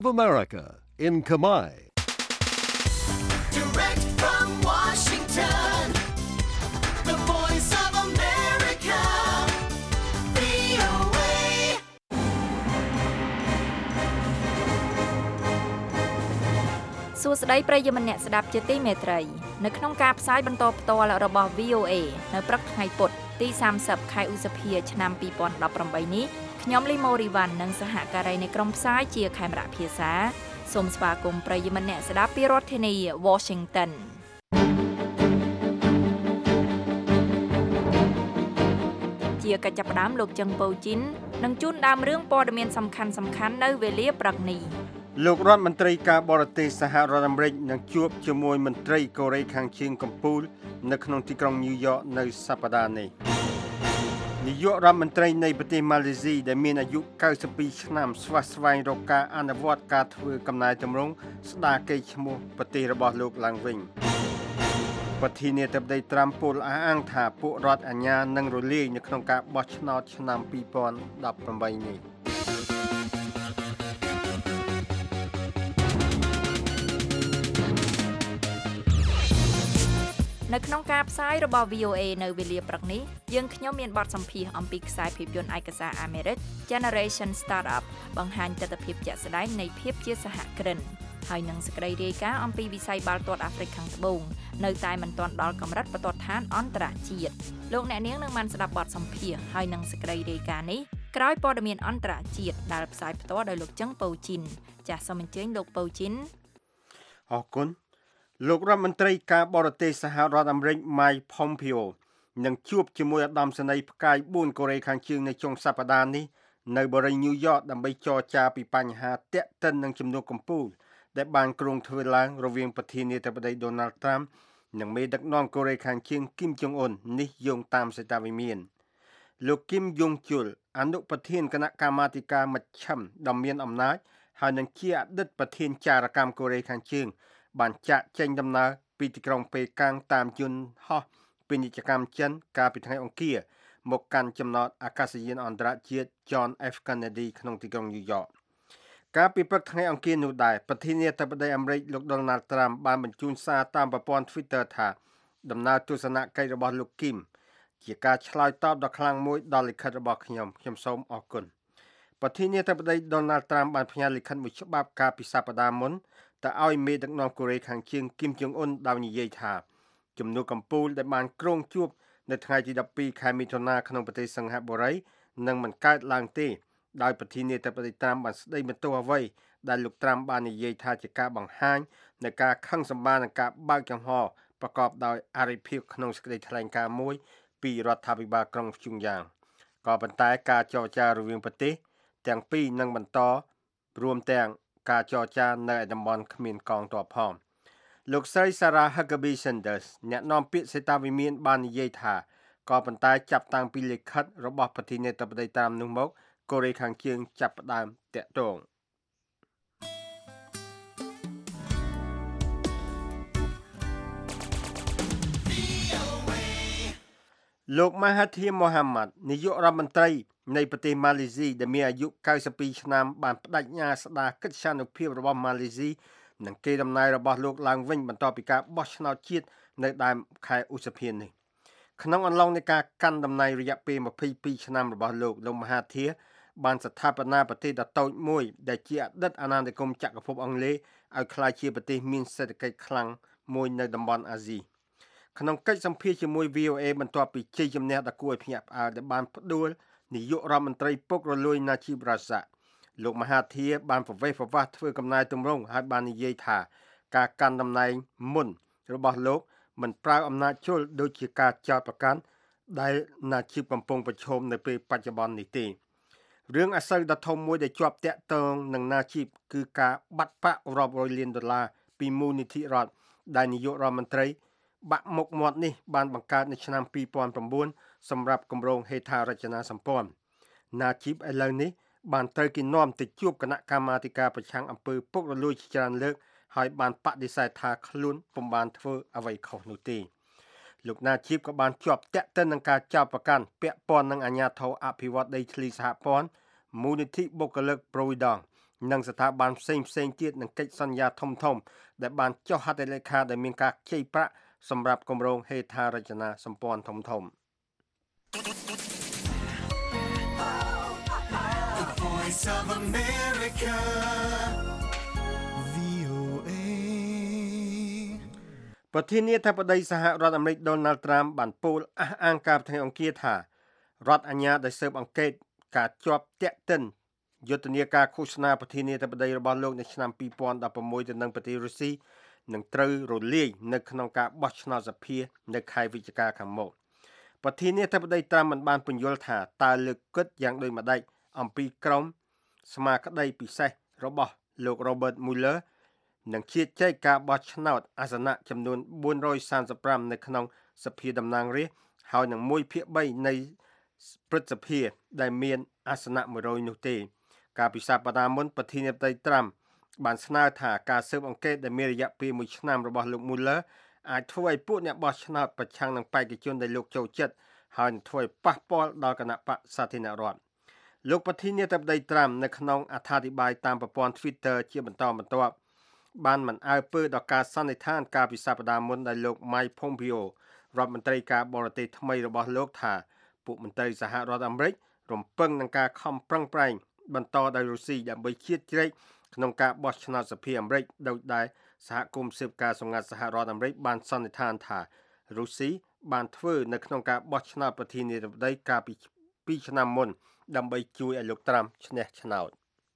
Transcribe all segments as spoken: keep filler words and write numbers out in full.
of America in Khmer. Direct from Washington, the voice of America, វី អូ เอ សួស្តីប្រិយមិត្តអ្នកស្ដាប់ជាទីមេត្រីនៅក្នុងការផ្សាយបន្តផ្ទាល់របស់ វី អូ เอ នៅព្រឹកថ្ងៃពុធទីសាមសិបខែឧសភាឆ្នាំពីរពាន់ដប់ប្រាំបីនេះខ្ញុំលីម៉ូរីវ៉ាន់និងសហការីនៃក្រុមផ្សាយជាខេមរៈភាសាសូមស្វាគមន៍ប្រិយមិត្តអ្នកស្ដាប់ពីរដ្ឋធានី Washington ជាកិច្ចចាប់ផ្ដើមលោកចឹងប៉ូជីននឹងជូនដើមរឿងព័ត៌មានសំខាន់សំខាន់នៅវេលាព្រឹកនេះលោករដ្ឋមន្ត្រីការបរទេសសហរដ្ឋអាមេរិកនឹងជួបជាមួយមន្ត្រីកូរ៉េខាងជើងកំពូលនៅក្នុងទីក្រុងញូវយ៉កនៅសប្តាហ៍នេះនាយករដ្ឋមន្ត្រីនៃប្រទេសម៉ាឡេស៊ីដែលមានអាយុកៅសិបពីរឆ្នាំស្វះស្វែងរកការអនុវត្តការធ្វើកំណែទម្រង់ស្ដារកេរ្តិ៍ឈ្មោះប្រទេសរបស់លោកឡើងវិញប្រធានាធិបតីត្រាំពោលអះអាងថាពួករដ្ឋអាជ្ញានឹងរលាយនៅក្នុងការបោះឆ្នោតឆ្នាំពីរពាន់ដប់ប្រាំបីនេះនៅក្នុងការផ្សាយរបស់ វី អូ เอ នៅវេលាព្រឹកនេះយើងខ្ញុំមានបទសម្ភាសន៍អំពីខ្សែភាពយន្តឯកសារអាមេរិក Generation Startup បង្ហាញទស្សនវិជ្ជាជាក់ស្ដែងនៃភាពជាសហគ្រិនហើយនឹងសេចក្តីរាយការណ៍អំពីវិស័យបាល់ទាត់អាហ្វ្រិកខាងត្បូងនៅតែមិនទាន់ដល់កម្រិតបន្ទាត់ឋានអន្តរជាតិលោកអ្នកនាងនឹងបានស្ដាប់បទសម្ភាសន៍ហើយនឹងសេចក្តីរាយការណ៍នេះក្រោយព័ត៌មានអន្តរជាតិដែលផ្សាយផ្ទាល់ដោយលោកចឹងប៉ូជីនចាសសូមអញ្ជើញលោកប៉ូជីនអរគុណលោករដ្ឋមន្ត្រីការបរទេសសហរដ្ឋអាមេរិក Mike Pompeo នឹងជួបជាមួយឧត្តមសេនីយ៍ផ្កាយបួនកូរ៉េខាងជើងនៅចុងសប្តាហ៍នេះនៅបរិយាញូវយ៉កដើម្បីចរចាពីបញ្ហាទាក់ទិននឹងជំនួបកម្ពុជាដែលបានគ្រោងធ្វើឡើងរវាងប្រធានាធិបតី Donald Trump និងមេដឹកនាំកូរ៉េខាងជើង Kim Jong Un នេះយោងតាមសេតាវិមានលោក Kim Jong Chul អនុប្រធានគណៈកម្មាធិការមជ្ឈិមដ៏មានអំណាចហើយនឹងជាអតីតប្រធានចារកម្មកូរ៉េខាងជើងបានចាក់ចេញដំណើរពីទីក្រុងប៉េកាំងតាមយន្តហោះពាណិជ្ជកម្មចិនកាលពីថ្ងៃអង្គារមកកាន់ចំណតអាកាសយានអន្តរជាតិ John F Kennedy ក្នុងទីក្រុងញូវយ៉កកាលពីព្រឹកថ្ងៃអង្គារនោះដែរប្រធានាធិបតីអាមេរិកលោក Donald Trump បានបញ្ជូនសារតាមប្រព័ន្ធ Twitter ថាដំណើរទស្សនកិច្ចរបស់លោក Kim ជាការឆ្លើយតបដ៏ខ្លាំងមួយដល់លិខិតរបស់ខ្ញុំខ្ញុំសូមអរគុណប្រធានាធិបតី Donald Trump បានផ្ញើលិខិតមួយច្បាប់កាលពីសប្តាហ៍មុនតែឲ្យមេដឹកនាំកូរ៉េខាងជើង Kim Jong Un ដោយនិយាយថាជំនួបកម្ពុជាដែលបានគ្រោងជួបនៅថ្ងៃទីដប់ពីរខែមិថុនាក្នុងប្រទេសសិង្ហបុរីនឹងមិនកើតឡើងទេដោយប្រធានាធិបតីត្រាំបានស្ដីបន្ទោសអ្វីដែលលោកត្រាំបាននិយាយថាជាការបង្ហាញនៃការខឹងសម្បារនិងការបើកចំហប្រកបដោយអរិភាពក្នុងសេចក្តីថ្លែងការណ៍មួយពីរដ្ឋាភិបាលក្រុងព្យុងយ៉ាងក៏ប៉ុន្តែការចរចារវាងប្រទេសទាំងពីរនឹងបន្តរួមទាំងការចរចានៅតំបន់គ្មានកងទ័ពផងលោកស្រី Sarah Huckabee Sanders អ្នកនាំពាក្យសេតាវិមានបាននិយាយថាក៏ប៉ុន្តែចាប់តាំងពីលិខិតរបស់ប្រធានាធិបតីតាមនោះមកកូរ៉េខាងជើងចាប់ផ្ដើមតាក់ទងលោកម៉ាហាធីម៉ូហាម៉ាត់នាយករដ្ឋមន្ត្រីនៃប្រទេសម៉ាឡេស៊ីដែលមានអាយុកៅសិបពីរឆ្នាំបានបដិញ្ញាស្ដារកិត្យានុភាពរបស់ម៉ាឡេស៊ីនិងកេរដំណែលរបស់លោកឡើងវិញបន្ទាប់ពីការបោះឆ្នោតជាតិនៅដើមខែឧសភានេះក្នុងអំឡុងនៃការកាន់តំណែងរយៈពេលម្ភៃពីរឆ្នាំរបស់លោកលោកមហាធីបានស្ថាបនាប្រទេសដ៏តូចមួយដែលជាអតីតអាណានិគមចក្រភពអង់គ្លេសឲ្យក្លាយជាប្រទេសមានសេដ្ឋកិច្ចខ្លាំងមួយនៅតំបន់អាស៊ីក្នុងកិច្ចសម្ភាសជាមួយ វី អូ เอ បន្ទាប់ពីជ័យជំនះដ៏គួរឲ្យភ្ញាក់ផ្អើលដែលបានផ្ដួលនាយករដ្ឋមន្ត្រីពុករលួយ Najib Razak លោកមហាធីបានប្រវេសប្រវាសធ្វើកំណែទម្រង់ហើយបាននិយាយថាការកាន់តំណែងមុនរបស់លោកមិនប្រើអំណាចជលដូចជាការចោទប្រកាន់ដែល Najib កំពុងប្រឈមនៅពេលបច្ចុប្បន្ននេះទេរឿងអាសូវដ៏ធំមួយដែលជាប់តាក់ទងនឹង Najib គឺការបាត់ប្រាក់រាប់រយលានដុល្លារពីមូលនិធិរដ្ឋដែលនាយករដ្ឋមន្ត្រីបាក់មុខមាត់នេះបានបង្កើតនៅឆ្នាំពីរពាន់៩សម្រាប់គម្រោងហេដ្ឋារចនាសម្ព័ន្ធ Najib ឥឡូវនេះបានត្រូវគេនាំទៅជួបគណៈកម្មាធិការប្រឆាំងអំពើពុករលួយជាច្រើនលើកហើយបានបដិសេធថាខ្លួនពុំបានធ្វើអ្វីខុសនោះទេលោក Najib ក៏បានជាប់តាក់ទិននឹងការចោទប្រកាន់ពាក់ព័ន្ធនឹងអាជ្ញាធរអភិវឌ្ឍដីធ្លីសហព័ន្ធមូលនិធិបុគ្គលិក Providence និងស្ថាប័នផ្សេងផ្សេងទៀតនឹងកិច្ចសន្យាធំធំដែលបានចុះហត្ថលេខាដែលមានការខ្ចីប្រាក់សម្រាប់គម្រោងហេដ្ឋារចនាសម្ព័ន្ធធំធំប្រធានាធិបតីសហរដ្ឋអាមេរិក Donald Trump បានពោលអះអាងកាលថ្ងៃអង្គារថារដ្ឋអាជ្ញាដែលស៊ើបអង្កេតការជាប់ទាក់ទិនយុទ្ធនាការឃោសនាប្រធានាធិបតីរបស់លោកនៅឆ្នាំពីរពាន់ដប់ប្រាំមួយទៅនឹងប្រទេសរុស្ស៊ីនឹងត្រូវរលាយនៅក្នុងការបោះឆ្នោតសភានៅខែវិច្ឆិកាខាងមុខប្រធានាធិបតី Trump មិនបានពន្យល់ថាតើលើកគិតយ៉ាងដូចម្តេចអំពីក្រុមស្មារតីពិសេសរបស់លោក Robert Mueller នឹងជៀសចែកការបោះឆ្នោតអាសនៈចំនួនបួនរយសាមសិបប្រាំនៅក្នុងសភាតំណាងរាស្ត្រហើយនឹងមួយភាគបីនៃព្រឹទ្ធសភាដែលមានអាសនៈមួយរយនោះទេកាលពីសប្តាហ៍មុនប្រធានាធិបតី Trump បានស្នើថាការស៊ើបអង្កេតដែលមានរយៈពេលមួយឆ្នាំរបស់លោក Mueller អាចធ្វើឲ្យពួកអ្នកបោះឆ្នោតប្រឆាំងនឹងបេក្ខជនដែលលោកចូលចិត្តហើយនឹងធ្វើឲ្យប៉ះពាល់ដល់គណៈបកសាធារណរដ្ឋលោកប្រធានាធិបតី Trump នៅក្នុងអត្ថាធិប្បាយតាមប្រព័ន្ធ Twitter ជាបន្តបន្ទាប់បានមិនអើពើដល់ការសន្និដ្ឋានកាលពីសប្តាហ៍មុនដែលលោក Mike Pompeo រដ្ឋមន្ត្រីការបរទេសថ្មីរបស់លោកថាពួកមន្ត្រីសហរដ្ឋអាមេរិករំពឹងនឹងការខំប្រឹងប្រែងបន្តដោយរុស្ស៊ីដើម្បីជៀសជ្រែកក្នុងការបោះឆ្នោតសភាអាមេរិកដោយដែលសហគមន៍ស៊ើបការសម្ងាត់សហរដ្ឋអាមេរិកបានសន្និដ្ឋានថារុស្ស៊ីបានធ្វើនៅក្នុងការបោះឆ្នោតប្រធានាធិបតីកាលពីពីរឆ្នាំមុនដើម្បីជួយឲ្យលោកត្រាំឈ្នះឆ្នោត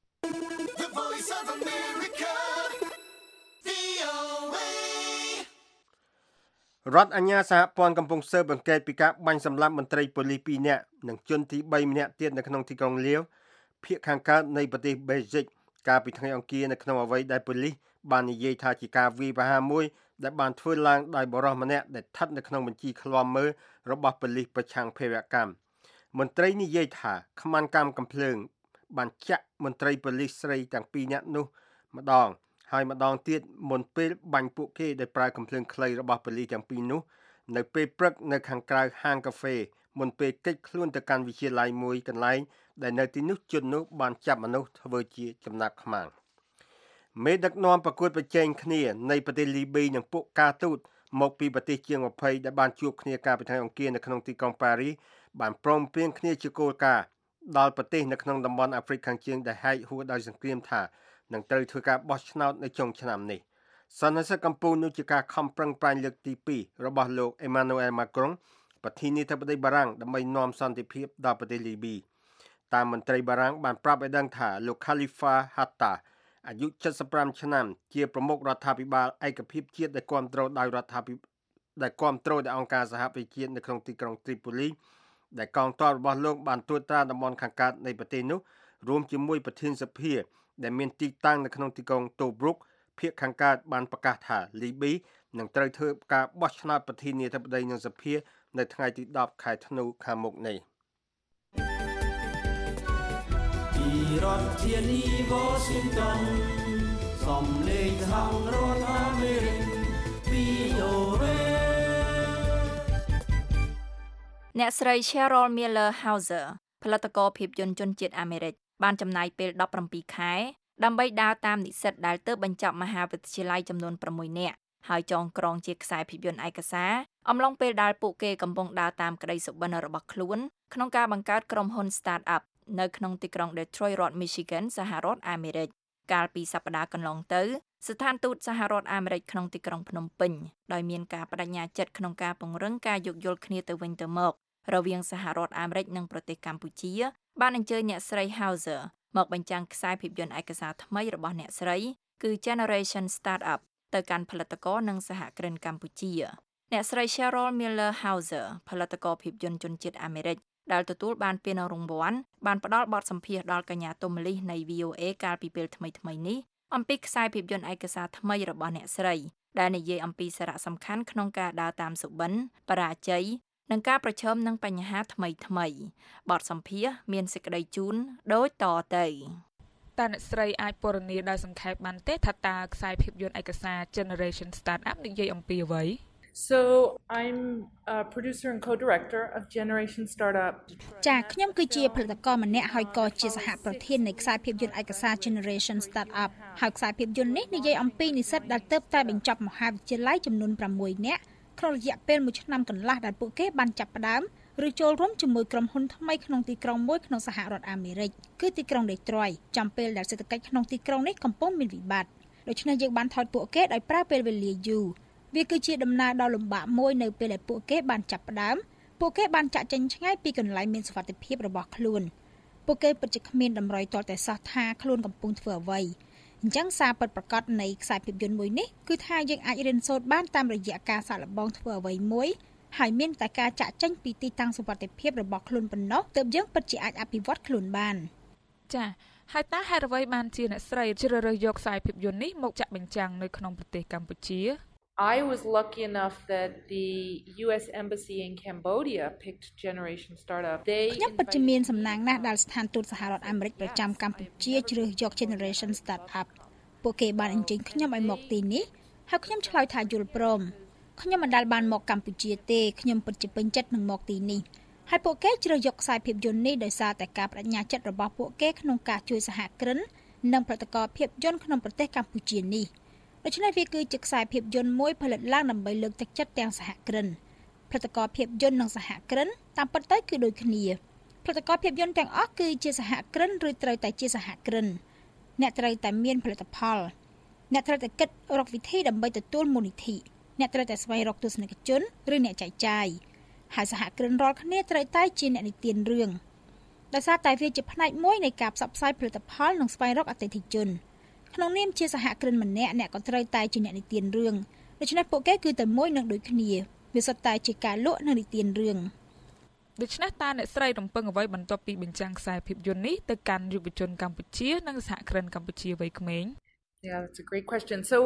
រដ្ឋអាជ្ញាសហព័ន្ធកំពុងស៊ើបអង្កេតពីការបាញ់សម្លាប់មន្ត្រីប៉ូលីសពីរនាក់និងជនទីបីម្នាក់ទៀតនៅក្នុងទីក្រុងលាវភាគខាងកើតនៃប្រទេសបេហ្ស៊ិកកាលពីថ្ងៃអង្គារនៅក្នុងអ្វីដែលប៉ូលីសបាននិយាយថាជាការវាយប្រហារមួយដែលបានធ្វើឡើងដោយបរិសម្នាក់ដែលស្ថិតនៅក្នុងបញ្ជីឃ្លាំមើលរបស់ប៉ូលីសប្រឆាំងភេរវកម្មមន្ត្រីនិយាយថាខ្មាន់កម្មកំភ្លើងបានចាក់មន្ត្រីប៉ូលីសស្រីទាំងពីរនាក់នោះម្ដងហើយម្ដងទៀតមុនពេលបាញ់ពួកគេដោយប្រើកំភ្លើងខ្លីរបស់ប៉ូលីសទាំងពីរនោះនៅពេលព្រឹកនៅខាងក្រៅហាងកាហ្វេមុនពេលកិច្ចខ្លួនទៅកាន់វិទ្យាល័យមួយកន្លែងដែលនៅទីនោះជននោះបានចាប់មនុស្សធ្វើជាចំណាប់ខ្មាំងមេដឹកនាំប្រកួតប្រជែងគ្នានៃប្រទេសលីប៊ីនិងពួកការទូតមកពីប្រទេសជាងยี่สิบដែលបានជួបគ្នាកាលពីថ្ងៃអង្គារនៅក្នុងទីក្រុងប៉ារីសបានព្រមព្រៀងគ្នាជាគោលការណ៍ដល់ប្រទេសនៅក្នុងតំបន់អាហ្វ្រិកខាងជើងដែលហែកហួរដោយសង្គ្រាមថានឹងត្រូវធ្វើការបោះឆ្នោតនៅចុងឆ្នាំនេះសន្និសីទកម្ពុជានោះជាការខំប្រឹងប្រែងលើកទីពីររបស់លោក Emmanuel Macron ប្រធានាធិបតីបារាំងដើម្បីនាំសន្តិភាពដល់ប្រទេសលីប៊ីតាមមន្ត្រីបារាំងបានប្រាប់ឲ្យដឹងថាលោក Khalifa Haftar អាយុเจ็ดสิบห้าឆ្នាំជាប្រមុខរដ្ឋាភិបាលឯកភាពជាតិដែលគ្រប់គ្រងដោយរដ្ឋាភិបាលដែលគ្រប់គ្រងដោយអង្គការសហប្រជាជាតិនៅក្នុងទីក្រុង Tripoli ដែលកងទ័ពរបស់លោកបានត្រួតត្រាតំបន់ខាងកើតនៃប្រទេសនោះរួមជាមួយប្រធានសភាដែលមានទីតាំងនៅក្នុងទីក្រុង Tobruk ភាគខាងកើតបានប្រកាសថាលីប៊ីនឹងត្រូវធ្វើការបោះឆ្នោតប្រធានាធិបតីនិងសភានៅថ្ងៃទីដប់ខែធ្នូខាងមុខនេះពីរដ្ឋធានី Washington សំឡេងសហរដ្ឋអាមេរិក វី អូ เอអ្នកស្រី Cheryl Miller Hauser ផលិតករភាពយន្តជនជាតិអាមេរិកបានចំណាយពេលដប់ប្រាំពីរខែដើម្បីដើរតាមនិស្សិតដែលទើបបញ្ចប់មហាវិទ្យាល័យចំនួនប្រាំមួយនាក់ហើយចងក្រងជាខ្សែភាពយន្តឯកសារអំឡុងពេលដែលពួកគេកំពុងដើរតាមក្តីសុបិនរបស់ខ្លួនក្នុងការបង្កើតក្រុមហ៊ុន Start-up នៅក្នុងទីក្រុង Detroit រដ្ឋ Michigan សហរដ្ឋអាមេរិកកាលពីសប្តាហ៍កន្លងទៅស្ថានទូតសហរដ្ឋអាមេរិកក្នុងទីក្រុងភ្នំពេញដោយមានការបដិញ្ញាចិត្តក្នុងការពង្រឹងការយោគយល់គ្នាទៅវិញទៅមករវាងសហរដ្ឋអាមេរិកនិងប្រទេសកម្ពុជាបានអញ្ជើញអ្នកស្រី Hauser មកបញ្ចាំងខ្សែភាពយន្តឯកសារថ្មីរបស់អ្នកស្រីគឺ Generation Startup ទៅកាន់ផលិតករនិងសហគ្រិនកម្ពុជាអ្នកស្រី Cheryl Miller Hauser ផលិតករភាពយន្តជនជាតិអាមេរិកដែលទទួលបានពានរង្វាន់បានផ្ដល់បទសម្ភាសន៍ដល់កញ្ញាទុំលីសនៃ វី អូ เอ កាលពីពេលថ្មីៗនេះអំពីខ្សែភាពយន្តឯកសារថ្មីរបស់អ្នកស្រីដែលនិយាយអំពីសារៈសំខាន់ក្នុងការដើរតាមសុបិនបរាជ័យនិងការប្រឈមនឹងបញ្ហាថ្មីថ្មីបទសម្ភាសន៍មានសេចក្តីជូនដូចតទៅតើអ្នកស្រីអាចពណ៌នាដោយសង្ខេបបានទេថាតើខ្សែភាពយន្តឯកសារ Generation Startup និយាយអំពីអ្វី So I'm a producer and co-director of Generation Startup. ចាខ្ញុំគឺជាផលិតករម្នាក់ហើយក៏ជាសហប្រធាននៃខ្សែភាពយន្តឯកសារ Generation Startup ហើយខ្សែភាពយន្តនេះនិយាយអំពីនិស្សិតដែលទើបតែបញ្ចប់មហាវិទ្យាល័យចំនួនប្រាំមួយនាក់ក្នុងរយៈពេលមួយឆ្នាំកន្លះដែលពួកគេបានចាប់ផ្ដើមឬចូលរួមជាមួយក្រុមហ៊ុនថ្មីក្នុងទីក្រុងមួយក្នុងសហរដ្ឋអាមេរិកគឺទីក្រុង Detroit ចំពេលដែលសេដ្ឋកិច្ចក្នុងទីក្រុងនេះកំពុងមានវិបត្តិដូច្នេះយើងបានថតពួកគេដោយប្រើពេលវេលាយូរវាគឺជាដំណើរដ៏លំបាកមួយនៅពេលដែលពួកគេបានចាប់ផ្ដើមពួកគេបានចាក់ចេញឆ្ងាយពីកន្លែងមានសុវត្ថិភាពរបស់ខ្លួនពួកគេពិតជាគ្មានតម្រុយទាល់តែសោះថាខ្លួនកំពុងធ្វើអ្វីអញ្ចឹងសារពិតប្រាកដនៃខ្សែភាពយន្តមួយនេះគឺថាយើងអាចរៀនសូត្របានតាមរយៈការសាកល្បងធ្វើអ្វីមួយហើយមានតែការចាក់ចេញពីទីតាំងសុវត្ថិភាពរបស់ខ្លួនប៉ុណ្ណោះទើបយើងពិតជាអាចអភិវឌ្ឍខ្លួនបានចា៎ហើយតើហេតុអ្វីបានជាអ្នកស្រីជ្រើសរើសយកខ្សែភាពយន្តនេះមកចាក់បញ្ចាំងនៅក្នុងប្រទេសកម្ពុជា I was lucky enough that the U S Embassy in Cambodia picked Generation Startup. They ខ្ញុំពិតជាមានសំណាងណាស់ដែលស្ថានទូតសហរដ្ឋអាមេរិកប្រចាំកម្ពុជាជ្រើសយក Generation Startup ពួកគេបានអញ្ជើញខ្ញុំឲ្យមកទីនេះហើយខ្ញុំឆ្លើយថាយល់ព្រមខ្ញុំមិនដែលបានមកកម្ពុជាទេខ្ញុំពិតជាពេញចិត្តនឹងមកទីនេះហើយពួកគេជ្រើសយកខ្សែភាពយន្តនេះដោយសារតែការបដិញ្ញាចិត្តរបស់ពួកគេក្នុងការជួយសហគ្រិននិងផលិតករភាពយន្តក្នុងប្រទេសកម្ពុជានេះដូច្នេះវាគឺជាខ្សែភាពយន្តមួយផលិតឡើងដើម្បីលើកទឹកចិត្តទាំងសហគ្រិនផលិតករភាពយន្តនិងសហគ្រិនតាមពិតទៅគឺដូចគ្នាផលិតករភាពយន្តទាំងអស់គឺជាសហគ្រិនឬត្រូវតែជាសហគ្រិនអ្នកត្រូវតែមានផលិតផលអ្នកត្រូវតែគិតរកវិធីដើម្បីទទួលមូលនិធិអ្នកត្រូវតែស្វែងរកទស្សនិកជនឬអ្នកចែកចាយហើយសហគ្រិនរាល់គ្នាត្រូវតែជាអ្នកនិទានរឿងដោយសារតែវាជាផ្នែកមួយនៃការផ្សព្វផ្សាយផលិតផលនិងស្វែងរកអតិថិជនក្នុងនាមជាសហគ្រិនម្នាក់អ្នកក៏ត្រូវតែជាអ្នកនិទានរឿងដូច្នេះពួកគេគឺតែមួយនឹងដូចគ្នាវាសុទ្ធតែជាការលក់និងនិទានរឿងដូច្នេះតើអ្នកស្រីរំពឹងអ្វីបន្ទាប់ពីបញ្ចាំងខ្សែភាពយន្តនេះទៅកាន់យុវជនកម្ពុជានិងសហគ្រិនកម្ពុជាវ័យក្មេង Yeah, that's a great question. So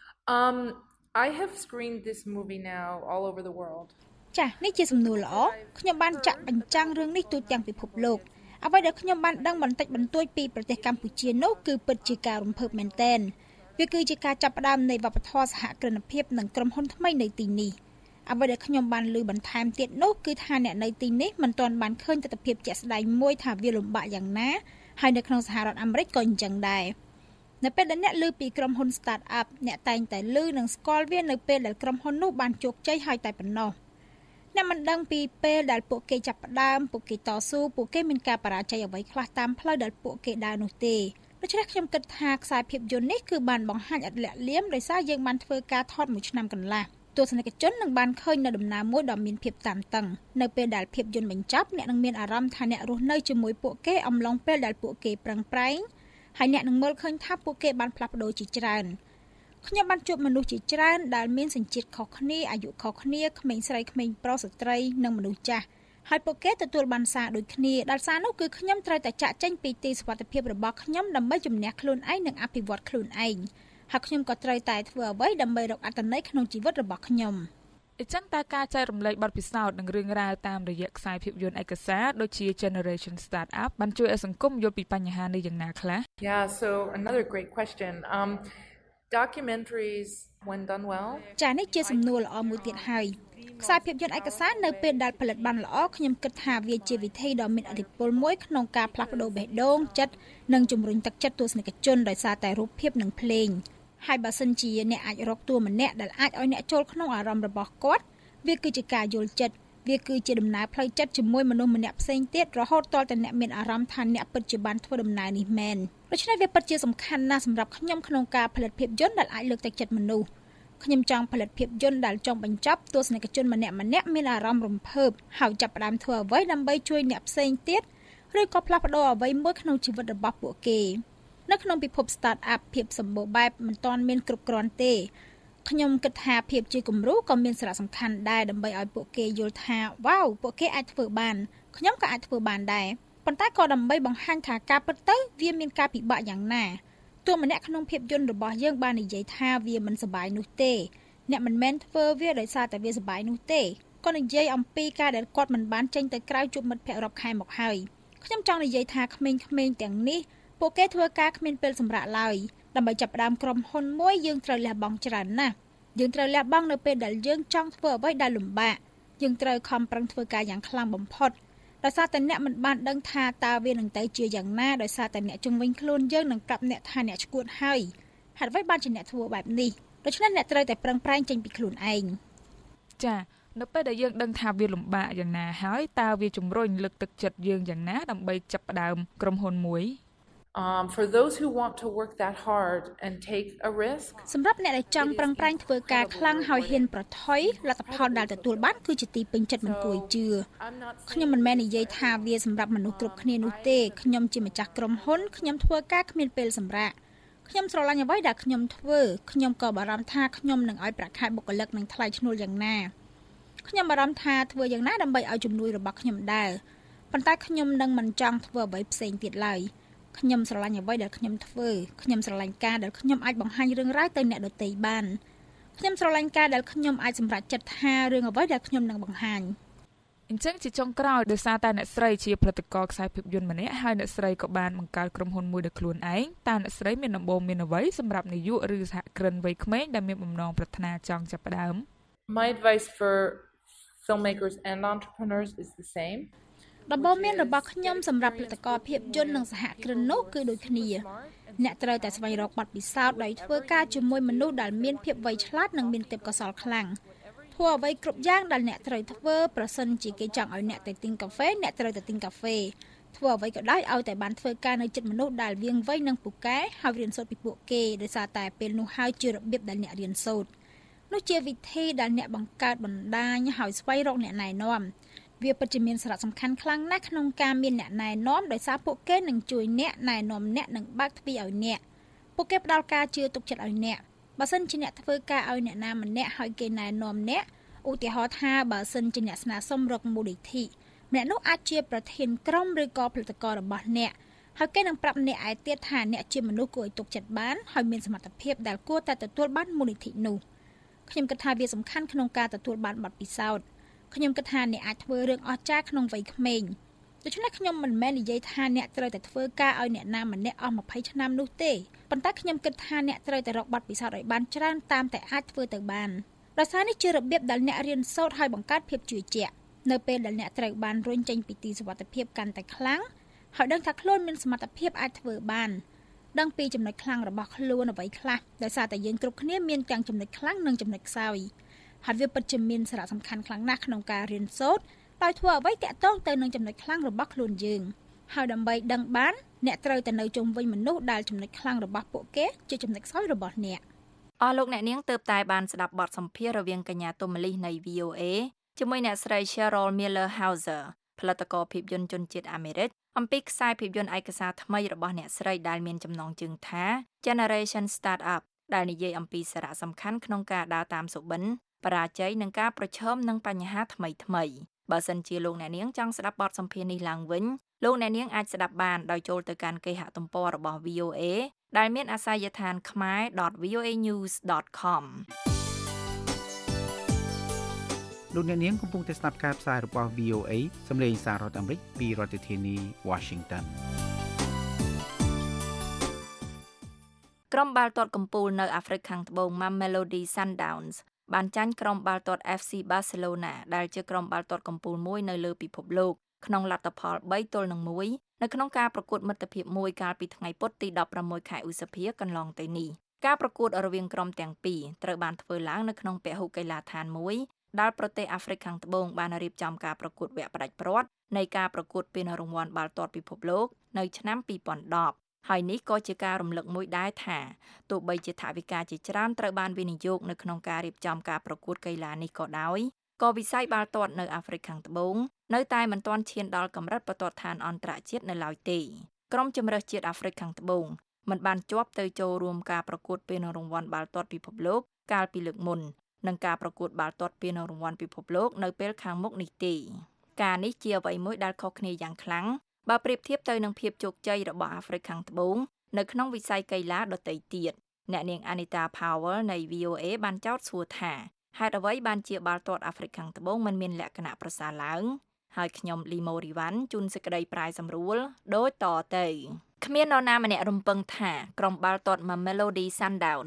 um I have screened this movie now all over the world. ចា៎នេះជាសំណួរល្អខ្ញុំបានចាក់បញ្ចាំងរឿងនេះទូទាំងពិភពលោកអ្វីដែលខ្ញុំបានដឹងបន្តិចបន្តួចពីប្រទេសកម្ពុជានោះគឺពិតជាការរំភើបមែនទែនវាគឺជាការចាប់ផ្ដើមនៃវប្បធម៌សហគ្រិនភាពនិងក្រុមហ៊ុនថ្មីនៅទីនេះអ្វីដែលខ្ញុំបានឮបន្ថែមទៀតនោះគឺថាអ្នកនៅទីនេះមិនទាន់បានឃើញទស្សនវិជ្ជាជាក់ស្ដែងមួយថាវាលំបាកយ៉ាងណាហើយនៅក្នុងសហរដ្ឋអាមេរិកក៏អញ្ចឹងដែរនៅពេលដែលអ្នកឮពីក្រុមហ៊ុន Start up អ្នកតែងតែឮនិងស្គាល់វានៅពេលដែលក្រុមហ៊ុននោះបានជោគជ័យហើយតែប៉ុណ្ណោះអ្នកមិនដឹងពីពេលដែលពួកគេចាប់ផ្ដើមពួកគេតស៊ូពួកគេមានការបរាជ័យអ្វីខ្លះតាមផ្លូវដែលពួកគេដើរនោះទេដូច្នេះខ្ញុំគិតថាខ្សែភាពយន្តនេះគឺបានបង្ហាញអត់លាក់លៀមដោយសារយើងបានធ្វើការថតមួយឆ្នាំកន្លះទស្សនិកជននឹងបានឃើញនៅដំណើរមួយដ៏មានភាពតានតឹងនៅពេលដែលភាពយន្តបញ្ចប់អ្នកនឹងមានអារម្មណ៍ថាអ្នករស់នៅជាមួយពួកគេអំឡុងពេលដែលពួកគេប្រឹងប្រែងហើយអ្នកនឹងមើលឃើញថាពួកគេបានផ្លាស់ប្ដូរជាច្រើនខ្ញុំបានជួបមនុស្សជាច្រើនដែលមានសញ្ជាតិខុសគ្នាអាយុខុសគ្នាក្មេងស្រីក្មេងប្រុសស្ត្រីនិងមនុស្សចាស់ហើយពួកគេទទួលបានសារដូចគ្នាដែលសារនោះគឺខ្ញុំត្រូវតែចាក់ចេញពីទីសុវត្ថិភាពរបស់ខ្ញុំដើម្បីជំនះខ្លួនឯងនិងអភិវឌ្ឍខ្លួនឯងហើយខ្ញុំក៏ត្រូវតែធ្វើអ្វីដើម្បីរកអត្ថន័យក្នុងជីវិតរបស់ខ្ញុំអញ្ចឹងតើការចែករំលែកបទពិសោធន៍និងរឿងរ៉ាវតាមរយៈខ្សែភាពយន្តឯកសារដូចជា Generation Startup បានជួយឲ្យសង្គមយល់ពីបញ្ហានេះយ៉ាងណាខ្លះ Yeah, so another great question. Um documentaries when done well ចា៎នេះជាសំណួរល្អមួយទៀតហើយខ្សែភាពយន្តឯកសារនៅពេលដែលផលិតបានល្អខ្ញុំគិតថាវាជាវិធីដ៏មានឥទ្ធិពលមួយក្នុងការផ្លាស់ប្ដូរបេះដូងចិត្តនិងជំរុញទឹកចិត្តទស្សនិកជនដោយសារតែរូបភាពនិងភ្លេងហើយបើសិនជាអ្នកអាចរកតួម្នាក់ដែលអាចឲ្យអ្នកចូលក្នុងអារម្មណ៍របស់គាត់វាគឺជាការយល់ចិត្តវាគឺជាដំណើរផ្លូវចិត្តជាមួយមនុស្សម្នាក់ផ្សេងទៀតរហូតទាល់តែអ្នកមានអារម្មណ៍ថាអ្នកពិតជាបានធ្វើដំណើរនេះមែនដូច្នេះវាពិតជាសំខាន់ណាស់សម្រាប់ខ្ញុំក្នុងការផលិតភាពយន្តដែលអាចលើកទឹកចិត្តមនុស្សខ្ញុំចង់ផលិតភាពយន្តដែលចង់បញ្ចប់ទស្សនិកជនម្នាក់ម្នាក់មានអារម្មណ៍រំភើបហើយចាប់ផ្ដើមធ្វើអ្វីដើម្បីជួយអ្នកផ្សេងទៀតឬក៏ផ្លាស់ប្ដូរអ្វីមួយក្នុងជីវិតរបស់ពួកគេនៅក្នុងពិភព Start up ភាពសម្បូរបែបមិនទាន់មានគ្រប់គ្រាន់ទេខ្ញុំគិតថាភាពជាគំរូក៏មានសារៈសំខាន់ដែរដើម្បីឲ្យពួកគេយល់ថាវ៉ាវពួកគេអាចធ្វើបានខ្ញុំក៏អាចធ្វើបានដែរប៉ុន្តែក៏ដើម្បីបង្ហាញថាការពិតទៅវាមានការពិបាកយ៉ាងណាតួម្នាក់ក្នុងភាពយន្តរបស់យើងបាននិយាយថាវាមិនសប្បាយនោះទេអ្នកមិនមែនធ្វើវាដោយសារតែវាសប្បាយនោះទេគាត់និយាយអំពីការដែលគាត់មិនបានចេញទៅក្រៅជួបមិត្តភ័ក្តិរាប់ខែមកហើយខ្ញុំចង់និយាយថាក្មេងៗទាំងនេះពួកគេធ្វើការគ្មានពេលសម្រាកឡើយដើម្បីចាប់ផ្ដើមក្រុមហ៊ុនមួយយើងត្រូវលះបង់ច្រើនណាស់យើងត្រូវលះបង់នៅពេលដែលយើងចង់ធ្វើអ្វីដែលលំបាកយើងត្រូវខំប្រឹងធ្វើការយ៉ាងខ្លាំងបំផុតដោយសារតែអ្នកមិនបានដឹងថាតើវានឹងទៅជាយ៉ាងណាដោយសារតែអ្នកជំនាញខ្លួនយើងនឹងប្រាប់អ្នកថាអ្នកឈួតហើយហេតុអ្វីបានជាអ្នកធ្វើបែបនេះដូច្នេះអ្នកត្រូវតែប្រឹងប្រែងចេញពីខ្លួនឯងចានៅពេលដែលយើងដឹងថាវាលំបាកយ៉ាងណាហើយតើវាជំរុញលើកទឹកចិត្តយើងយ៉ាងណាដើម្បីចាប់ផ្ដើមក្រុមហ៊ុនមួយ Um, for those who want to work that hard and take a risk សម្រាប់អ្នកដែលចង់ប្រឹងប្រែងធ្វើការខ្លាំងហើយហ៊ានប្រថុយលទ្ធផលដែលទទួលបានគឺជាទីពេញចិត្តមិនគួរជឿខ្ញុំមិនមែននិយាយថាវាសម្រាប់មនុស្សគ្រប់គ្នានោះទេខ្ញុំជាម្ចាស់ក្រុមហ៊ុនខ្ញុំធ្វើការគ្មានពេលសម្រាកខ្ញុំស្រឡាញ់អ្វីដែលខ្ញុំធ្វើខ្ញុំក៏បារម្ភថាខ្ញុំនឹងឲ្យប្រាក់ខែបុគ្គលិកនឹងថ្លៃឈ្នួលយ៉ាងណាខ្ញុំបារម្ភថាធ្វើយ៉ាងណាដើម្បីឲ្យជំនួយរបស់ខ្ញុំដែរប៉ុន្តែខ្ញុំនឹងមិនចង់ធ្វើអ្វីផ្សេងទៀតឡើយខ្ញុំស្រឡាញ់អ្វីដែលខ្ញុំធ្វើខ្ញុំស្រឡាញ់ការដែលខ្ញុំអាចបង្ហាញរឿងរ៉ាវទៅអ្នកដទៃបានខ្ញុំស្រឡាញ់ការដែលខ្ញុំអាចសម្រេចចិត្តថារឿងអ្វីដែលខ្ញុំនឹងបង្ហាញអញ្ចឹងជាចុងក្រោយដោយសារតែអ្នកស្រីជាផលិតករខ្សែភាពយន្តម្នាក់ហើយអ្នកស្រីក៏បានបង្កើតក្រុមហ៊ុនមួយដោយខ្លួនឯងតើអ្នកស្រីមានដំបូងមានអ្វីសម្រាប់នាយកឬសហគ្រិនវ័យក្មេងដែលមានបំណងប្រាថ្នាចង់ចាប់ផ្ដើម My advice for filmmakers and entrepreneurs is the same ដំបូងមានរបស់ខ្ញុំសម្រាប់ផលិតករភាពយន្តនិងសហគ្រិននោះគឺដូចគ្នាអ្នកត្រូវតែស្វែងរកបទពិសោធន៍ដោយធ្វើការជាមួយមនុស្សដែលមានភាពវៃឆ្លាតនិងមានទេពកោសល្យខ្លាំងធ្វើអ្វីគ្រប់យ៉ាងដែលអ្នកត្រូវធ្វើប្រសិនជាគេចង់ឲ្យអ្នកទៅទិញកាហ្វេអ្នកត្រូវទៅទិញកាហ្វេធ្វើអ្វីក៏ដោយឲ្យតែបានធ្វើការនៅជិតមនុស្សដែលវាងវៃនិងពូកែហើយរៀនសូត្រពីពួកគេដោយសារតែពេលនោះហើយជារបៀបដែលអ្នករៀនសូត្រនោះជាវិធីដែលអ្នកបង្កើតបណ្ដាញហើយស្វែងរកអ្នកណែនាំវាពិតជាមានសារៈសំខាន់ខ្លាំងណាស់ក្នុងការមានអ្នកណែនាំដោយសារពួកគេនឹងជួយអ្នកណែនាំអ្នកនិងបើកទ្វារឲ្យអ្នកពួកគេផ្ដល់ការជឿទុកចិត្តឲ្យអ្នកបើសិនជាអ្នកធ្វើការឲ្យអ្នកណាម្នាក់ហើយគេណែនាំអ្នកឧទាហរណ៍ថាបើសិនជាអ្នកស្នើសុំរកមូលនិធិម្នាក់នោះអាចជាប្រធានក្រុមឬក៏ផលិតកររបស់អ្នកហើយគេនឹងប្រាប់អ្នកឯទៀតថាអ្នកជាមនុស្សគួរឲ្យទុកចិត្តបានហើយមានសមត្ថភាពដែលគួរតែទទួលបានមូលនិធិនោះខ្ញុំគិតថាវាសំខាន់ក្នុងការទទួលបានបទពិសោធន៍ខ្ញុំគិតថាអ្នកអាចធ្វើរឿងអស្ចារ្យក្នុងវ័យក្មេងដូច្នេះខ្ញុំមិនមែននិយាយថាអ្នកត្រូវតែធ្វើការឲ្យអ្នកណាម្នាក់អស់ម្ភៃឆ្នាំនោះទេប៉ុន្តែខ្ញុំគិតថាអ្នកត្រូវតែរកបទពិសោធន៍ឲ្យបានច្រើនតាមតែអាចធ្វើទៅបានដោយសារនេះជារបៀបដែលអ្នករៀនសូត្រឲ្យបង្កើតភាពជឿជាក់នៅពេលដែលអ្នកត្រូវបានរុញចេញពីទីសុវត្ថិភាពកាន់តែខ្លាំងហើយដឹងថាខ្លួនមានសមត្ថភាពអាចធ្វើបានដឹងពីចំណុចខ្លាំងរបស់ខ្លួនអ្វីខ្លះដោយសារតែយើងគ្រប់គ្នាមានទាំងចំណុចខ្លាំងនិងចំណុចខ្សោយហើយវាពិតជាមានសារៈសំខាន់ខ្លាំងណាស់ក្នុងការរៀនសូត្រដោយធ្វើអ្វីទាក់ទងទៅនឹងចំណុចខ្លាំងរបស់ខ្លួនយើងហើយដើម្បីដឹងបានអ្នកត្រូវតែនៅជុំវិញមនុស្សដែលចំណុចខ្លាំងរបស់ពួកគេជាចំណុចខ្សោយរបស់អ្នកអស់លោកអ្នកនាងទើបតែបានស្ដាប់បទសម្ភាសន៍រវាងកញ្ញាទុំមលីនៃ វី អូ អេ ជាមួយអ្នកស្រី Cheryl Miller Hauser ផលិតករភាពយន្តជនជាតិអាមេរិកអំពីខ្សែភាពយន្តឯកសារថ្មីរបស់អ្នកស្រីដែលមានចំណងជើងថា Generation Startup ដែលនិយាយអំពីសារៈសំខាន់ក្នុងការដើរតាមសុបិនបរាជ័យនឹងការប្រឈមនឹងបញ្ហាថ្មីថ្មីបើសិនជាលោកអ្នកនាងចង់ស្ដាប់បទសម្ភាសន៍នេះឡើងវិញលោកអ្នកនាងអាចស្ដាប់បានដោយចូលទៅកាន់គេហទំព័ររបស់ វី អូ អេ ដែលមានអាសយដ្ឋាន khmer dot v o a news dot com លោកអ្នកនាងកំពុងតែស្ដាប់ការផ្សាយរបស់ វី អូ អេ សម្លេងសាររដ្ឋអាមេរិកពីរដ្ឋធានី Washington ក្រុមបាល់ទាត់កំពូលនៅអាហ្វ្រិកខាងត្បូង Mamelodi Sundowns បានចាញ់ក្រុមបាល់ទាត់ អេហ្វ ស៊ី Barcelona ដែលជាក្រុមបាល់ទាត់កំពូលមួយនៅលើពិភពលោកក្នុងលទ្ធផលបីទល់នឹងមួយនៅក្នុងការប្រកួតមិត្តភាពមួយកាលពីថ្ងៃពុធទីដប់ប្រាំមួយខែឧសភាកន្លងទៅនេះការប្រកួតរវាងក្រុមទាំងពីរត្រូវបានធ្វើឡើងនៅក្នុងពហុកីឡដ្ឋានមួយដែលប្រទេសអាហ្វ្រិកខាងត្បូងបានរៀបចំការប្រកួតវគ្គផ្ដាច់ព្រាត់នៃការប្រកួតពានរង្វាន់បាល់ទាត់ពិភពលោកនៅឆ្នាំពីរពាន់ដប់ហើយនេះក៏ជាការរំលឹកមួយដែរថាទោះបីជាថវិកាជាច្រើនត្រូវបានវិនិយោគនៅក្នុងការរៀបចំការប្រកួតកីឡានេះក៏ដោយក៏វិស័យបាល់ទាត់នៅអាហ្វ្រិកខាងត្បូងនៅតែមិនទាន់ឈានដល់កម្រិតបទដ្ឋានអន្តរជាតិនៅឡើយទេក្រុមជម្រើសជាតិអាហ្វ្រិកខាងត្បូងមិនបានជាប់ទៅចូលរួមការប្រកួតពានរង្វាន់បាល់ទាត់ពិភពលោកកាលពីលើកមុននឹងការប្រកួតបាល់ទាត់ពានរង្វាន់ពិភពលោកនៅពេលខាងមុខនេះទេការនេះជាអ្វីមួយដែលខុសគ្នាយ៉ាងខ្លាំងបើប្រៀបធៀបទៅនឹងភាពជោគជ័យរបស់អាហ្វ្រិកខាងត្បូងនៅក្នុងវិស័យកីឡាដទៃទៀតអ្នកនាង Anita Powell នៃ វី អូ អេ បានចោទសួរថាហេតុអ្វីបានជាបាល់ទាត់អាហ្វ្រិកខាងត្បូងមិនមានលក្ខណៈប្រសើរឡើងហើយខ្ញុំ Limo Rivan ជូនសេចក្តីប្រាយសម្រួលដូចតទៅគ្មាននរណាម្នាក់រំពឹងថាក្រុមបាល់ទាត់ Mamelodi Sundowns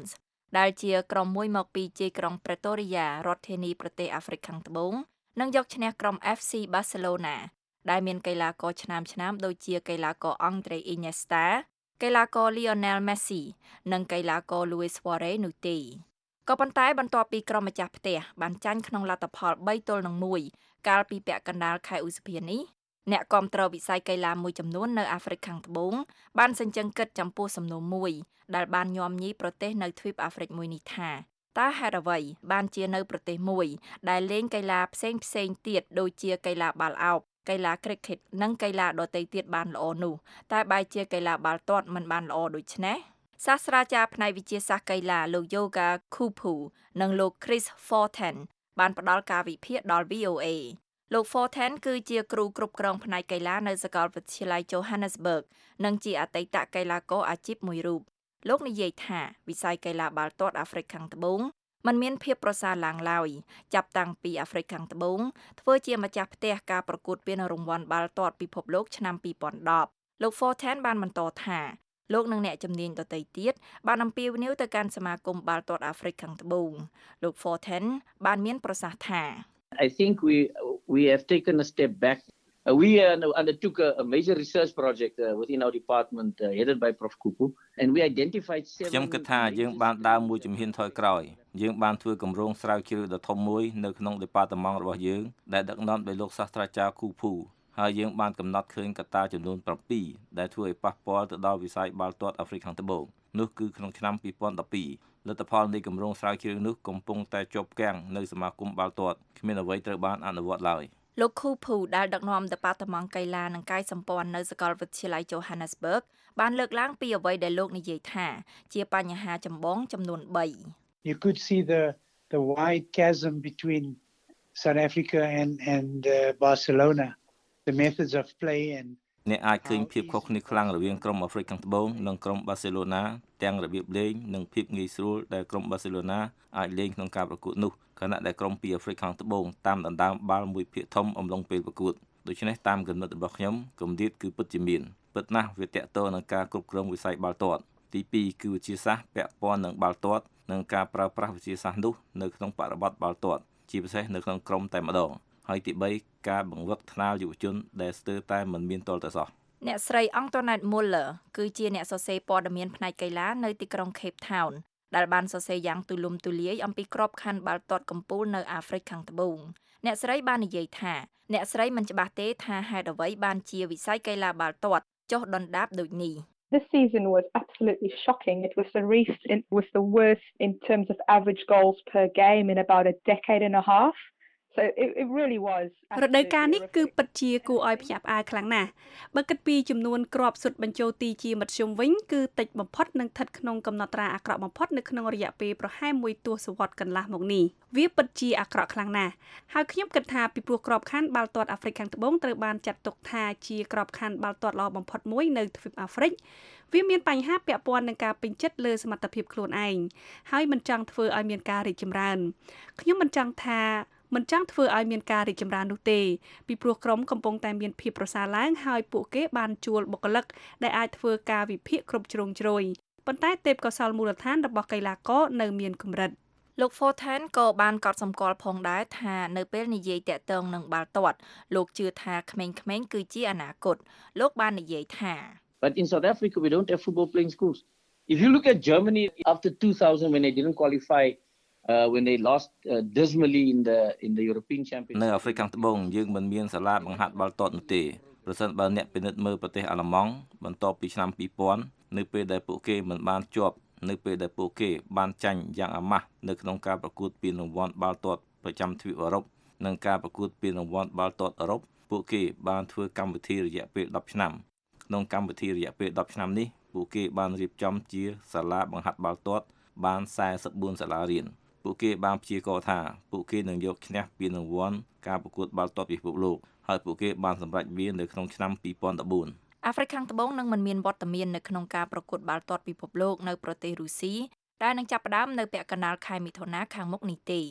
ដែលជាក្រុមមួយមកពីជាក្រុង Pretoria រដ្ឋធានីប្រទេសអាហ្វ្រិកខាងត្បូងនិងយកឈ្នះក្រុម F C Barcelona ដែលមានកីឡាករឆ្នើមៗដូចជាកីឡាករ Andre Iniesta កីឡាករ Lionel Messi និងកីឡាករ Luis Suarez នោះទេក៏ប៉ុន្តែបន្ទាប់ពីក្រុមម្ចាស់ផ្ទះបានចាញ់ក្នុងលទ្ធផលបីទល់នឹងមួយកាលពីពាក់កណ្ដាលខែឧសភានេះអ្នកគាំទ្រវិស័យកីឡាមួយចំនួននៅអាហ្វ្រិកខាងត្បូងបានសេចក្ដីគិតចំពោះសំណួរមួយដែលបានញោមញីប្រទេសនៅទ្វីបអាហ្វ្រិកមួយនេះថាតើហេតុអ្វីបានជានៅប្រទេសមួយដែលលេងកីឡាផ្សេងផ្សេងទៀតដូចជាកីឡាបាល់ឱបកីឡា cricket និងកីឡាដទៃទៀតបានល្អនោះតែបែរជាកីឡាបាល់ទាត់មិនបានល្អដូច្នេះសាស្ត្រាចារ្យផ្នែកវិទ្យាសាស្ត្រកីឡាលោក Yoga Kupu និងលោក Chris Forten បានផ្ដល់ការវិភាគដល់ V O A លោក Forten គឺជាគ្រូគ្រប់គ្រងផ្នែកកីឡានៅសាកលវិទ្យាល័យ Johannesburg និងជាអតីតកីឡាករអាជីពមួយរូបលោកនិយាយថាវិស័យកីឡាបាល់ទាត់អាហ្វ្រិកខាងត្បូងมันមានភាពប្រសើរឡើងឡើយចាប់តាំងពីអាហ្វ្រិកខាងត្បូងធ្វើជាម្ចាស់ផ្ទះការប្រកួតពានរង្វាន់បាល់ទាត់ពិភពលោកឆ្នាំពីរពាន់ដប់លោក Forten បានបន្តថាលោកនិងអ្នកជំនាញដទៃទៀតបានអំពាវនាវទៅកាន់សមាគមបាល់ទាត់អាហ្វ្រិកខាងត្បូងលោក Forten បានមានប្រសាសន៍ថា I think we we have taken a step back. Uh, we uh, undertook a, a major research project uh, within our department uh, headed by Professor Kupu and we identified seven ខ្ញុំគិតថាយើងបានដើរមួយជំហានថយក្រោយយើងបានធ្វើគម្រោងស្រាវជ្រាវដ៏ធំមួយនៅក្នុង department របស់យើងដែលដឹកនាំដោយលោកសាស្ត្រាចារ្យ Kupu ហើយយើងបានកំណត់ឃើញកត្តាចំនួនbảyដែលធ្វើឲ្យប៉ះពាល់ទៅដល់វិស័យបាល់ទាត់អាហ្វ្រិកខាងត្បូងនោះគឺក្នុងឆ្នាំពីរពាន់ដប់ពីរលទ្ធផលនៃគម្រោងស្រាវជ្រាវនោះកំពុងតែជាប់គាំងនៅសមាគមបាល់ទាត់គ្មានអ្វីត្រូវបានអនុវត្តឡើយលោក Kupu ដែលដឹកនាំ Department កីឡានិងកាយសម្ព័ន្ធនៅសាកលវិទ្យាល័យ Johannesburg បានលើកឡើងពីអ្វីដែលលោកនិយាយថាជាបញ្ហាចម្បងចំនួនបី You could see the the wide chasm between South Africa and and uh, Barcelona the methods of play and អ្នកអាចឃើញភាពខុសគ្នាខ្លាំងរវាងក្រុមអាហ្វ្រិកខាងត្បូងនិងក្រុមបាសេឡូណាទាំងរបៀបលេងនិងភាពងាយស្រួលដែលក្រុមបាសេឡូណាអាចលេងក្នុងការប្រកួតនោះខណៈដែលក្រុមពីអាហ្វ្រិកខាងត្បូងតាមដណ្ដើមបាល់មួយភាគធំអំឡុងពេលប្រកួតដូច្នេះតាមគំនិតរបស់ខ្ញុំគម្លាតគឺពិតជាមានពិតណាស់វាទាក់ទងនឹងការគ្រប់គ្រងវិស័យបាល់ទាត់ទីពីរគឺវិទ្យាសាស្ត្រពាក់ព័ន្ធនឹងបាល់ទាត់និងការប្រើប្រាស់វិទ្យាសាស្ត្រនោះនៅក្នុងបរិបទបាល់ទាត់ជាពិសេសនៅក្នុងក្រុមតែម្ដងហើយទីបីការបង្វឹកថ្នាលយុវជនដែលស្ទើរតែមិនមានទាល់តែសោះអ្នកស្រី Antoinette Muller គឺជាអ្នកសរសេរព័ត៌មានផ្នែកកីឡានៅទីក្រុង Cape Town ដែលបានសរសេរយ៉ាងទូលំទូលាយអំពីក្របខ័ណ្ឌបាល់ទាត់កំពូលនៅអាហ្វ្រិកខាងត្បូងអ្នកស្រីបាននិយាយថាអ្នកស្រីមិនច្បាស់ទេថាហេតុអ្វីបានជាវិស័យកីឡាបាល់ទាត់ចុះដុនដាបដូចនេះ This season was absolutely shocking. It was the Reefs it was the worst in terms of average goals per game in about a decade and a half. So it it really was រដូវកាលនេះគឺពិតជាគួរឲ្យភ្ញាក់ផ្អើលខ្លាំងណាស់បើគិតពីចំនួនគ្រាប់សុទ្ធបញ្ចូលទីជាមធ្យមវិញគឺតិចបំផុតនិងស្ថិតក្នុងកំណត់ត្រាអាក្រក់បំផុតនៅក្នុងរយៈពេលប្រហែលមួយទសវត្សរ៍កន្លះមកនេះវាពិតជាអាក្រក់ខ្លាំងណាស់ហើយខ្ញុំគិតថាពីព្រោះក្របខ័ណ្ឌបាល់ទាត់អាហ្វ្រិកខាងត្បូងត្រូវបានចាត់ទុកថាជាក្របខ័ណ្ឌបាល់ទាត់ល្អបំផុតមួយនៅទ្វីបអាហ្វ្រិកវាមានបញ្ហាពាក់ព័ន្ធនឹងការពេញចិត្តលើសមត្ថភាពខ្លួនឯងហើយមិនចង់ធ្វើឲ្យមានការរីកចម្រើនខ្ញុំមិនចង់ថាមិនចង់ធ្វើឲ្យមានការរីកចម្រើននោះទេពីព្រោះក្រុមកំពុងតែមានភាពប្រសើរឡើងហើយពួកគេបានជួលបុគ្គលិកដែលអាចធ្វើការវិភាគគ្រប់ជ្រុងជ្រោយប៉ុន្តែទេពកោសល្យមូលដ្ឋានរបស់កីឡាករនៅមានកម្រិតលោក Forten ក៏បានកត់សម្គាល់ផងដែរថានៅពេលនិយាយតាក់ទងនឹងបាល់ទាត់លោកជឿថាក្មេងៗគឺជាអនាគតលោកបាននិយាយថា But in South Africa we don't have football playing schools. If you look at Germany after two thousand when they didn't qualify Uh, when they lost uh, dismally in the in the European Championship នៅអាហ្វ្រិកខាងត្បូងយើងមិនមានសាលាបង្ហាត់បាល់ទាត់នោះទេប្រសិនបើអ្នកពិនិត្យមើលប្រទេសអាល្លឺម៉ង់បន្ទាប់ពីឆ្នាំពីរពាន់នៅពេលដែលពួកគេមិនបានជាប់នៅពេលដែលពួកគេបានចាញ់យ៉ាងអាម៉ាស់នៅក្នុងការប្រកួតពានរង្វាន់បាល់ទាត់ប្រចាំទ្វីបអឺរ៉ុបនិងការប្រកួតពានរង្វាន់បាល់ទាត់អឺរ៉ុបពួកគេបានធ្វើកម្មវិធីរយៈពេលដប់ឆ្នាំក្នុងកម្មវិធីរយៈពេលដប់ឆ្នាំនេះពួកគេបានរៀបចំជាសាលាបង្ហាត់បាល់ទាត់បានសែសិបបួនសាលារៀនពួកគេបានព្យាករណ៍ថាពួកគេនឹងយកឈ្នះពានរង្វាន់ការប្រកួតបាល់ទាត់ពិភពលោកហើយពួកគេបានសម្រេចវានៅក្នុងឆ្នាំពីរពាន់ដប់បួនអាហ្វ្រិកខាងត្បូងនឹងមិនមានវត្តមាននៅក្នុងការប្រកួតបាល់ទាត់ពិភពលោកនៅប្រទេសរុស្ស៊ីដែលនឹងចាប់ផ្ដើមនៅពាក់កណ្ដាលខែមិថុនាខាងមុខនេះទេ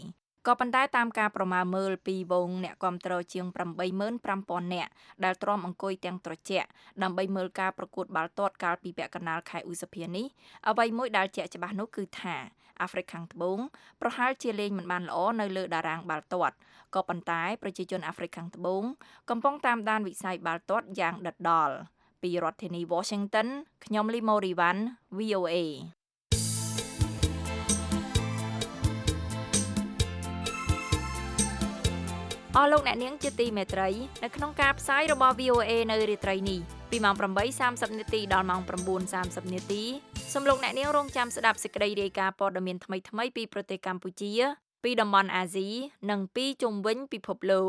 ក៏ប៉ុន្តែតាមការប្រមាណមើលពីវងអ្នកគាំទ្រជាងeightម៉ឺនfiveពាន់នាក់ដែលទ្រាំអង្គុយទាំងត្រជាក់ដើម្បីមើលការប្រកួតបាល់ទាត់កាលពីពាក់កណ្ដាលខែឧសភានេះអ្វីមួយដែលជាក់ច្បាស់នោះគឺថាអាហ្វ្រិកខាងត្បូងប្រហែលជាលេងមិនបានល្អនៅលើតារាងបាល់ទាត់ក៏ប៉ុន្តែប្រជាជនអាហ្វ្រិកខាងត្បូងកំពុងតាមដានវិស័យបាល់ទាត់យ៉ាងដិតដល់ពីរដ្ឋធានី Washington ខ្ញុំលីម៉ូរីវ៉ាន់ V O Aអស់លោកអ្នកនាងជាទីមេត្រីនៅក្នុងការផ្សាយរបស់ V O A នៅរាត្រីនេះពីម៉ោងeight thirtyនាទីដល់ម៉ោងnine thirtyនាទីសូមលោកអ្នកនាងរងចាំស្ដាប់សេចក្តីរាយការណ៍ព័ត៌មានថ្មីៗពីប្រទេសកម្ពុជាពីតំបន់អាស៊ីនិងពីជុំវិញពិភពលោក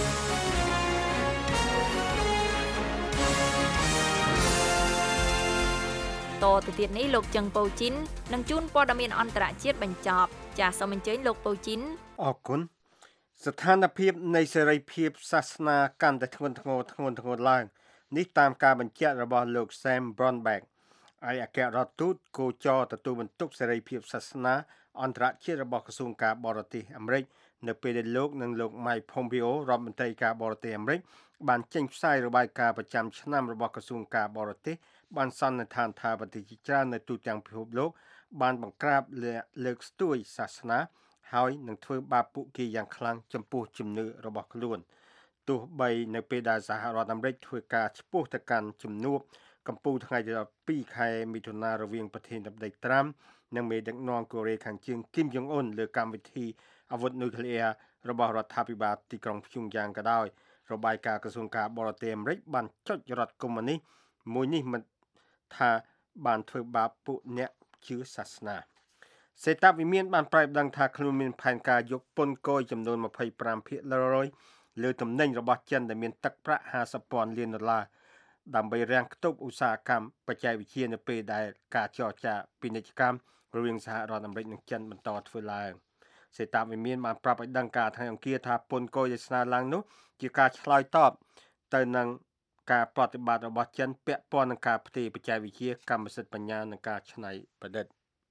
តទៅទៀតនេះលោកចឹងប៉ូជីននឹងជូនព័ត៌មានអន្តរជាតិបញ្ចប់ចាសសូមអញ្ជើញលោកប៉ូជីនអរគុណស្ថានភាពនៃសេរីភាពសាសនាកាន់តែធ្ងន់ធ្ងរធ្ងន់ធ្ងរឡើងនេះតាមការបញ្ជាក់របស់លោក Sam Brownback ឯកអគ្គរដ្ឋទូតគូចរទទួលបន្ទុកសេរីភាពសាសនាអន្តរជាតិរបស់ក្រសួងការបរទេសអាមេរិកនៅពេលដែលលោកនិងលោក Mike Pompeo រដ្ឋមន្ត្រីការបរទេសអាមេរិកបានចេញផ្សាយរបាយការណ៍ប្រចាំឆ្នាំរបស់ក្រសួងការបរទេសបានសន្និដ្ឋានថាប្រទេសជាច្រើននៅទូទាំងពិភពលោកបានបង្ក្រាបលើកស្ទួយសាសនាហើយនឹងធ្វើបាបពួកគេយ៉ាងខ្លាំងចំពោះជំនឿរបស់ខ្លួនទោះបីនៅពេលដែលសហរដ្ឋអាមេរិកធ្វើការឈ្មោះទៅកាន់ជំនួបកម្ពុជាថ្ងៃទីtwoខែមិថុនារវាងប្រធានាធិបតីត្រាំនិងមេដឹកនាំកូរ៉េខាងជើងគីមយ៉ុងអ៊ុនលើកម្មវិធីអាវុធនុយក្លេអ៊ែររបស់រដ្ឋាភិបាលទីក្រុងព្យុងយ៉ាងក៏ដោយរបាយការណ៍ក្រសួងការបរទេសអាមេរិកបានចុចរដ្ឋកុម្មុយនីសមួយនេះមិនថាបានធ្វើបាបពួកអ្នកជឿសាសនាសេតាវិមានបានប្រែប្ដឹងថាខ្លួនមានផែនការយកពន្ធគយចំនួនtwenty-fiveភាគរយលើទំនិញរបស់ចិនដែលមានទឹកប្រាក់fiftyពាន់លានដុល្លារដើម្បីរាំងខ្ទប់ឧស្សាហកម្មបច្ចេកវិទ្យានៅពេលដែលការចរចាពាណិជ្ជកម្មរវាងសហរដ្ឋអាមេរិកនិងចិនបន្តធ្វើឡើងសេតាវិមានបានប្រាប់ឲ្យដឹងការថ្ងៃអង្គារថាពន្ធគយដែលស្នើឡើងនោះជាការឆ្លើយតបទៅនឹងការប្រតិបត្តិរបស់ចិនពាក់ព័ន្ធនឹងការផ្ទេរបច្ចេកវិទ្យាកម្មសិទ្ធិបញ្ញានិងការច្នៃប្រឌិត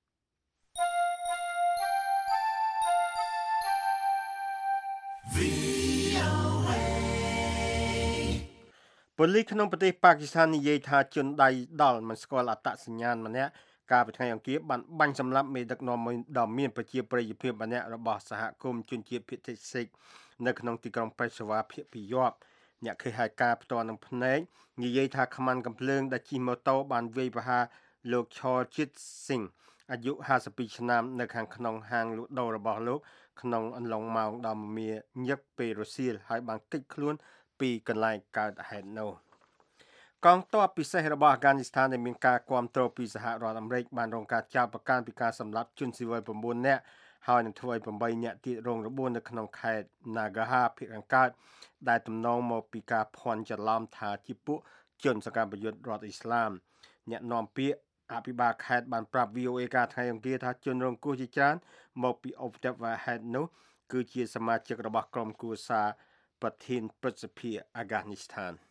ប៉ូលីសក្នុងប្រទេសប៉ាគីស្ថាននិយាយថាជនដៃដល់មិនស្គាល់អត្តសញ្ញាណម្នាក់កាលពីថ្ងៃអង្គារបានបាញ់សម្លាប់មេដឹកនាំដ៏មានប្រជាប្រិយភាពម្នាក់របស់សហគមន៍ជនជាតិភាគតិចសិកនៅក្នុងទីក្រុងប៉េសាវ៉ាភាគពីរយប់អ្នកឃើញហេតុការណ៍ផ្ទាល់នឹងភ្នែកនិយាយថាខ្មាន់កំភ្លើងដែលជិះម៉ូតូបានវាយប្រហារលោកឆលជិតស៊ីងអាយុfifty-twoឆ្នាំនៅខាងក្នុងហាងលក់ដូររបស់លោកក្នុងអន្លង់ម៉ោងដ៏មមាញឹកពេលរសៀលហើយបានគេចខ្លួនពីកន្លែងកើតហេតុនោះកងទ័ពពិសេសរបស់អាហ្គានីស្ថានដែលមានការគាំទ្រពីសហរដ្ឋអាមេរិកបានរងការចោទប្រកាន់ពីការសម្លាប់ជនស៊ីវិលnineនាក់ហើយនឹងធ្វើឲ្យeightនាក់ទៀតរងរបួសនៅក្នុងខេត្ត Nagaha ភាគខាងកើតដែលទំនងមកពីការភ័ន្តច្រឡំថាជាពួកជនសកម្មយុទ្ធរដ្ឋអ៊ីស្លាមអ្នកនាំពាក្យអភិបាលខេត្តបានប្រាប់ V O A ការថ្ងៃអង្គារថាជនរងគ្រោះជាច្រើនមកពីឧបទ្រពហេតុនោះគឺជាសមាជិករបស់ក្រុមគ្រួសារប្រធានព្រឹទ្ធសភាអាហ្គានីស្ថាន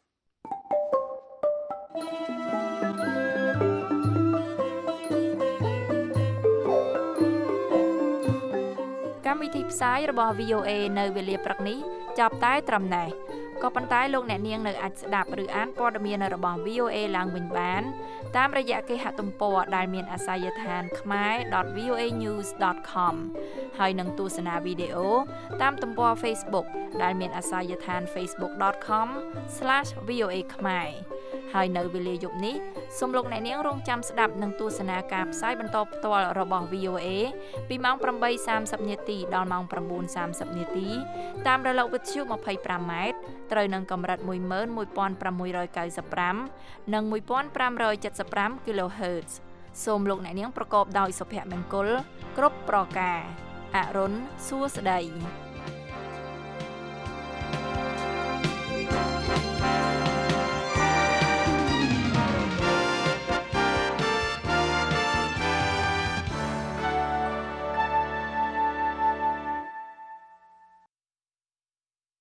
កម្មវិធីផ្សាយរបស់ V O A នៅវេលាព្រឹកនេះចាប់តែត្រឹមណេះក៏ប៉ុន្តែលោកអ្នកនាងនៅអាចស្ដាប់ឬអានព័ត៌មានរបស់ V O A ឡើងវិញបានតាមរយៈគេហទំព័រដែលមានអាសយដ្ឋាន khmer dot v o a news dot com ហើយនឹងទស្សនាវីដេអូតាមទំព័រ Facebook ដែលមានអាសយដ្ឋាន facebook dot com slash v o a khmer ហើយនៅវេលាយប់នេះសូមលោកអ្នកនាងរងចាំស្ដាប់និងទស្សនាការផ្សាយបន្តផ្ទាល់របស់ V O A ពីម៉ោងeight thirtyនាទីដល់ម៉ោងnine thirtyនាទីតាមរលកវិទ្យុtwenty-fiveម៉ែត្រត្រូវនឹងកម្រិតone one five nine fiveនិងone five seven five គីឡូហឺត សូមលោកអ្នកនាងប្រកបដោយសុភមង្គលគ្រប់ប្រការអរុនសួស្តី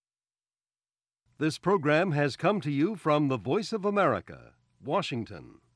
This program has come to you from the Voice of America, Washington.